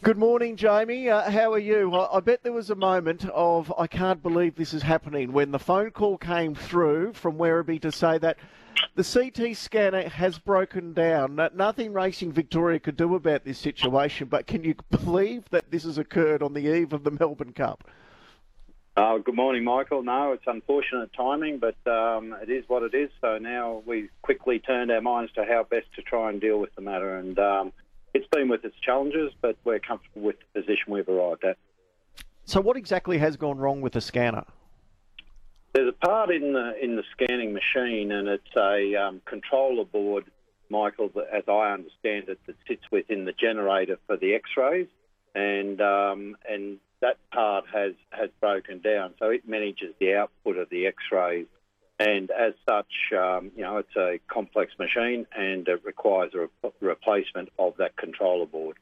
Good morning, Jamie. How are you? I bet there was a moment of, I can't believe this is happening, when the phone call came through from Werribee to say that the CT scanner has broken down. Nothing Racing Victoria could do about this situation, but can you believe that this has occurred on the eve of the Melbourne Cup? Good morning, Michael. No, it's unfortunate timing, but it is what it is. So now we quickly turned our minds to how best to try and deal with the matter. And it's been with its challenges, but we're comfortable with the position we've arrived at. So what exactly has gone wrong with the scanner? There's a part in the scanning machine, and it's a controller board, Michael, that, as I understand it, that sits within the generator for the X-rays, and that part has broken down. So it manages the output of the X-rays, and as such, it's a complex machine, and it requires a replacement of that controller board.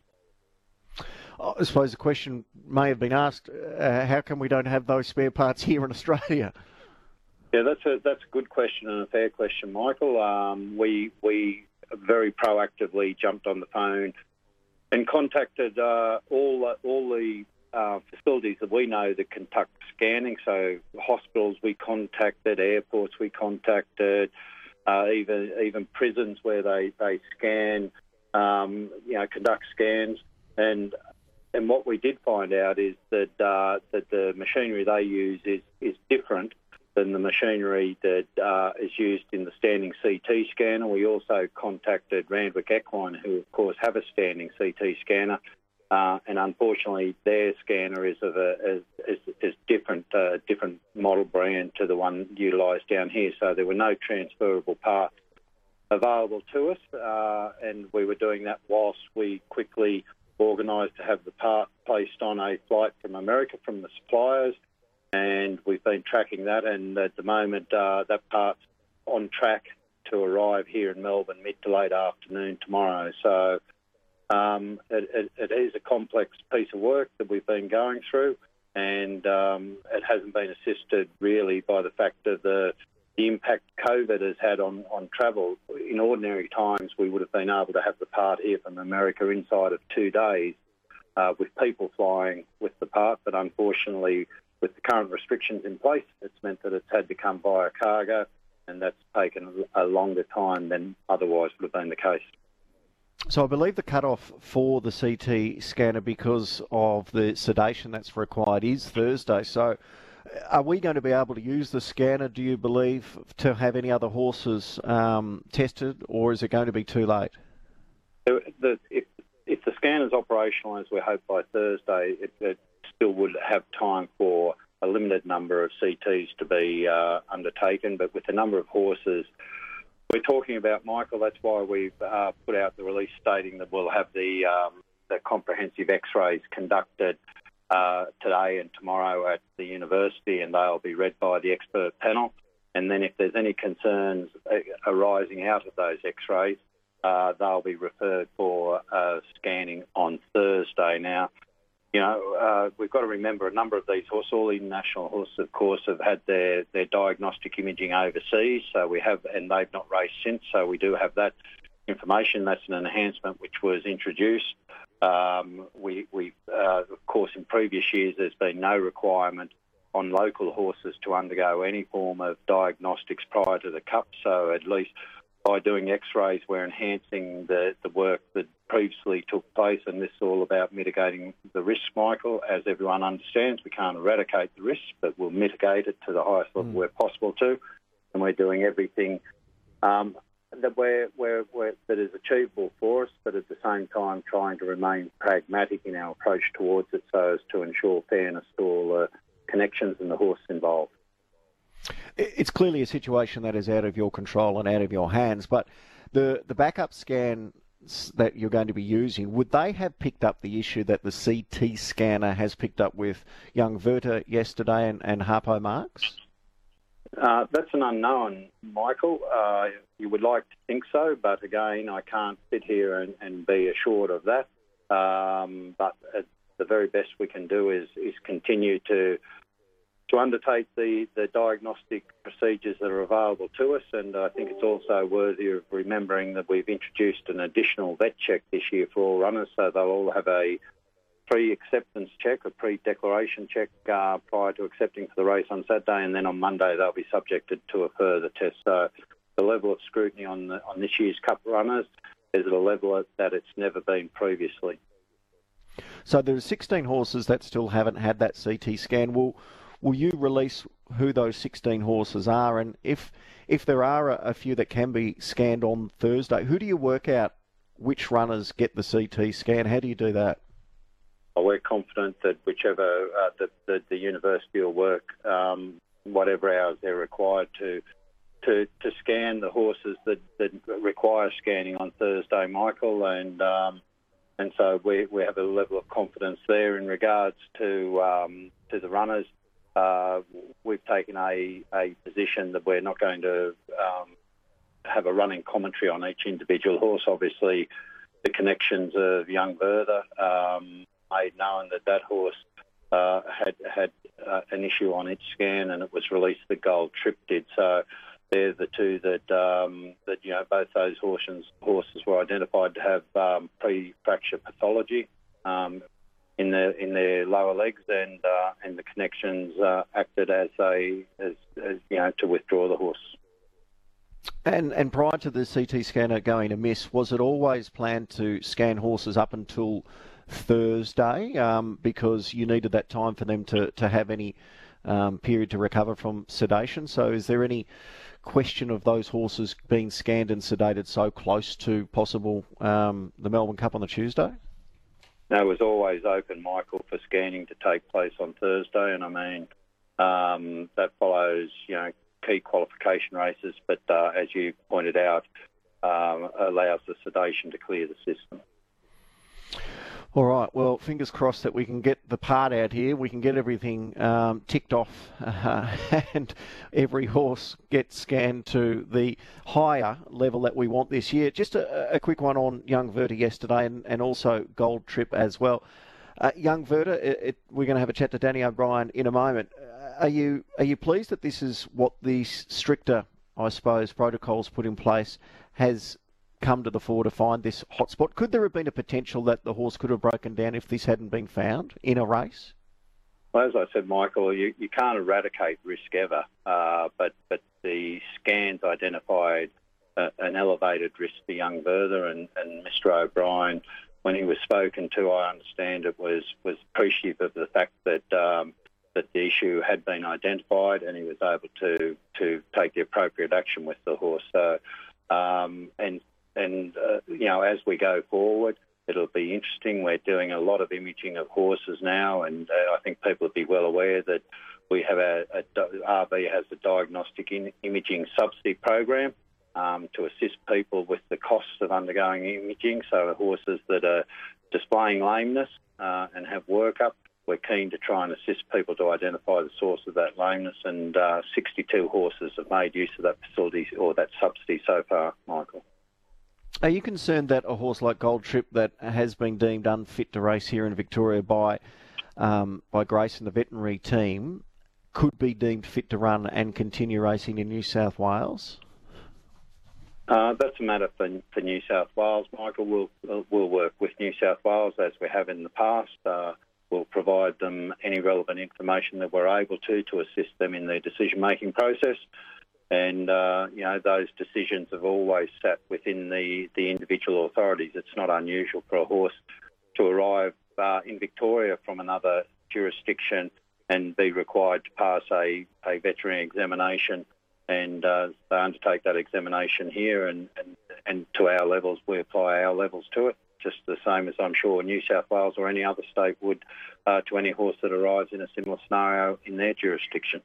I suppose the question may have been asked: how come we don't have those spare parts here in Australia? Yeah, that's a good question and a fair question, Michael. We very proactively jumped on the phone and contacted all the facilities that we know that conduct scanning. So hospitals we contacted, airports we contacted, even prisons where they scan, conduct scans. And what we did find out is that the machinery they use is different than the machinery that is used in the standing CT scanner. We also contacted Randwick Equine, who of course have a standing CT scanner, and unfortunately their scanner is of a different model brand to the one utilised down here. So there were no transferable parts available to us, and we were doing that whilst we quickly organised to have the part placed on a flight from America from the suppliers. And we've been tracking that, and at the moment that part's on track to arrive here in Melbourne mid to late afternoon tomorrow. So it is a complex piece of work that we've been going through, and it hasn't been assisted really by the fact of the impact COVID has had on travel. In ordinary times, we would have been able to have the part here from America inside of 2 days with people flying with the part, but unfortunately, with the current restrictions in place, it's meant that it's had to come via cargo, and that's taken a longer time than otherwise would have been the case. So I believe the cut-off for the CT scanner because of the sedation that's required is Thursday. So are we going to be able to use the scanner, do you believe, to have any other horses tested, or is it going to be too late? If the scanner's operational, as we hope by Thursday, it still would have time for a limited number of CTs to be undertaken. But with the number of horses we're talking about, Michael, that's why we've put out the release stating that we'll have the comprehensive X-rays conducted today and tomorrow at the university, and they'll be read by the expert panel. And then if there's any concerns arising out of those X-rays, they'll be referred for scanning on Thursday. Now, we've got to remember a number of these horses, all international horses, of course, have had their diagnostic imaging overseas. So we have, and they've not raced since. So we do have that information. That's an enhancement which was introduced. Of course, in previous years, there's been no requirement on local horses to undergo any form of diagnostics prior to the Cup. So at least by doing X-rays, we're enhancing the work that previously took place, and this is all about mitigating the risks, Michael. As everyone understands, we can't eradicate the risks, but we'll mitigate it to the highest level where possible too, and we're doing everything that is achievable for us, but at the same time trying to remain pragmatic in our approach towards it so as to ensure fairness to all the connections and the horse involved. It's clearly a situation that is out of your control and out of your hands, but the backup scan that you're going to be using, would they have picked up the issue that the CT scanner has picked up with young Verta yesterday and Harpo Marx? That's an unknown, Michael. You would like to think so, but again, I can't sit here and be assured of that. But the very best we can do is continue to undertake the diagnostic procedures that are available to us, and I think it's also worthy of remembering that we've introduced an additional vet check this year for all runners, so they'll all have a pre-acceptance check, a pre-declaration check prior to accepting for the race on Saturday, and then on Monday they'll be subjected to a further test. So the level of scrutiny on this year's Cup runners is at a level that it's never been previously. So there are 16 horses that still haven't had that CT scan. Will you release who those 16 horses are? And if there are a few that can be scanned on Thursday, who do you work out which runners get the CT scan? How do you do that? Well, we're confident that whichever the university will work, whatever hours they're required to scan the horses that require scanning on Thursday, Michael, and so we have a level of confidence there in regards to the runners. We've taken a position that we're not going to have a running commentary on each individual horse. Obviously, the connections of Young Werther made known that horse had an issue on its scan, and it was released that Gold Trip did. So they're the two that both those horses were identified to have pre-fracture pathology in their lower legs, and the connections acted as to withdraw the horse. And prior to the CT scanner going amiss, was it always planned to scan horses up until Thursday because you needed that time for them to have any period to recover from sedation? So is there any question of those horses being scanned and sedated so close to possible the Melbourne Cup on the Tuesday? No, it was always open, Michael, for scanning to take place on Thursday, and I mean that follows key qualification races, but as you pointed out, allows the sedation to clear the system. All right, well, fingers crossed that we can get the part out here. We can get everything ticked off and every horse gets scanned to the higher level that we want this year. Just a quick one on Young Werther yesterday and also Gold Trip as well. Young Werther, we're going to have a chat to Danny O'Brien in a moment. Are you pleased that this is what the stricter, I suppose, protocols put in place has come to the fore to find this hotspot? Could there have been a potential that the horse could have broken down if this hadn't been found in a race? Well, as I said, Michael, you can't eradicate risk ever, but the scans identified an elevated risk for Young Werther, and Mr. O'Brien, when he was spoken to, I understand it was appreciative of the fact that that the issue had been identified, and he was able to take the appropriate action with the horse. So, as we go forward, it'll be interesting. We're doing a lot of imaging of horses now, and I think people will be well aware that we have RB has a diagnostic imaging subsidy program to assist people with the costs of undergoing imaging. So horses that are displaying lameness and have workup, we're keen to try and assist people to identify the source of that lameness, and 62 horses have made use of that facility or that subsidy so far, Michael. Are you concerned that a horse like Gold Trip that has been deemed unfit to race here in Victoria by Grace and the veterinary team could be deemed fit to run and continue racing in New South Wales? That's a matter for New South Wales, Michael. We'll work with New South Wales as we have in the past. We'll provide them any relevant information that we're able to assist them in their decision-making process. And, those decisions have always sat within the individual authorities. It's not unusual for a horse to arrive in Victoria from another jurisdiction and be required to pass a veterinary examination, and they undertake that examination here, and to our levels, we apply our levels to it, just the same as I'm sure New South Wales or any other state would to any horse that arrives in a similar scenario in their jurisdiction.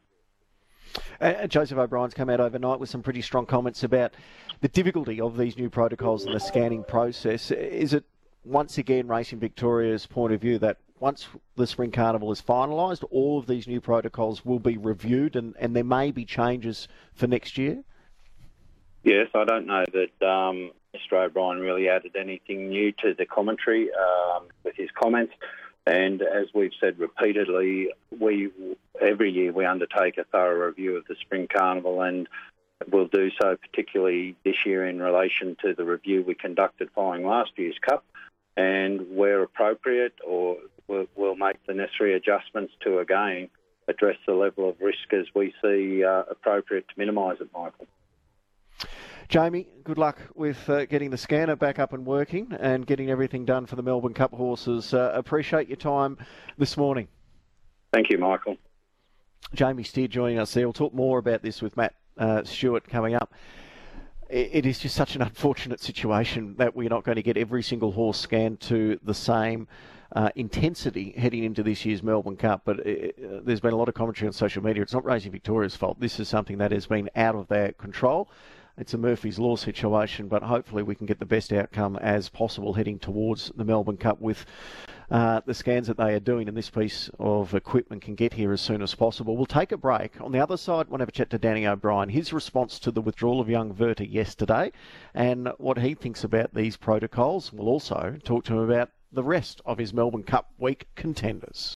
Joseph O'Brien's come out overnight with some pretty strong comments about the difficulty of these new protocols and the scanning process. Is it once again Racing Victoria's point of view that once the Spring Carnival is finalised, all of these new protocols will be reviewed and there may be changes for next year? Yes, I don't know that Mr. O'Brien really added anything new to the commentary with his comments. And as we've said repeatedly, every year we undertake a thorough review of the Spring Carnival, and we'll do so particularly this year in relation to the review we conducted following last year's Cup. and where appropriate, or we'll make the necessary adjustments to again address the level of risk as we see appropriate to minimise it, Michael. Jamie, good luck with getting the scanner back up and working and getting everything done for the Melbourne Cup horses. Appreciate your time this morning. Thank you, Michael. Jamie Steer joining us there. We'll talk more about this with Matt Stewart coming up. It is just such an unfortunate situation that we're not going to get every single horse scanned to the same intensity heading into this year's Melbourne Cup, but there's been a lot of commentary on social media. It's not Racing Victoria's fault. This is something that has been out of their control. It's a Murphy's Law situation, but hopefully we can get the best outcome as possible heading towards the Melbourne Cup with the scans that they are doing, and this piece of equipment can get here as soon as possible. We'll take a break. On the other side, I want to have a chat to Danny O'Brien, his response to the withdrawal of young Verta yesterday and what he thinks about these protocols. We'll also talk to him about the rest of his Melbourne Cup week contenders.